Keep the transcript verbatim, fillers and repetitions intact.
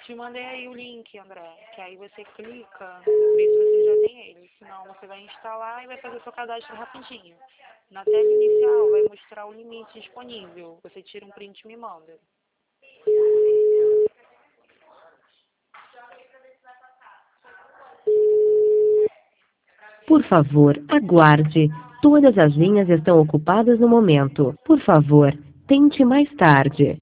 Te mandei aí o link, André, que aí você clica, vê se você já tem ele. Senão você vai instalar e vai fazer seu cadastro rapidinho. Na tela inicial vai mostrar o limite disponível. Você tira um print e me manda. Por favor, aguarde. Todas as linhas estão ocupadas no momento. Por favor, tente mais tarde.